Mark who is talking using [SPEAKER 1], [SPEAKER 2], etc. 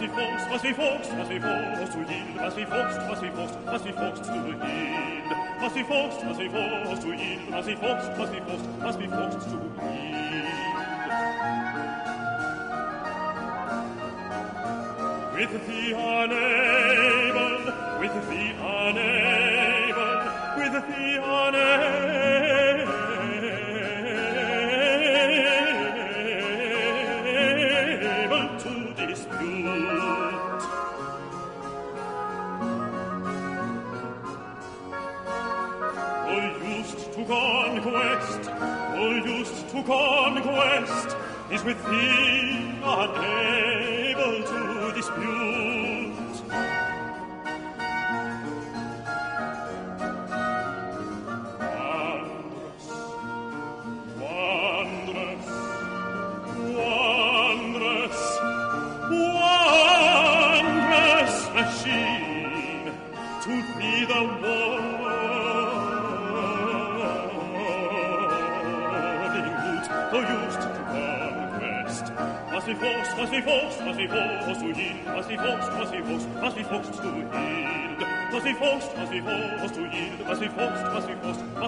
[SPEAKER 1] wie forst, was wie forst, was wie forst, du Yield, was wie forst, was wie forst, was wie forst, du Yield, was wie forst, was wie forst, du Yield, was wie forst, was wie forst, was wie forst, du Yield. With the unable, with the unable, with the unable to dispute. All used to conquest, all used to conquest, is with the unable to dispute. Wondrous, wondrous, wondrous machine, to be the warning root, though used to conquest. Was wie forst, was wie forst, was wie forst, du Yield, was wie forst, was wie forst, was wie forst, du Yield, was wie forst, was wie forst, du Yield, was wie forst, was wie forst,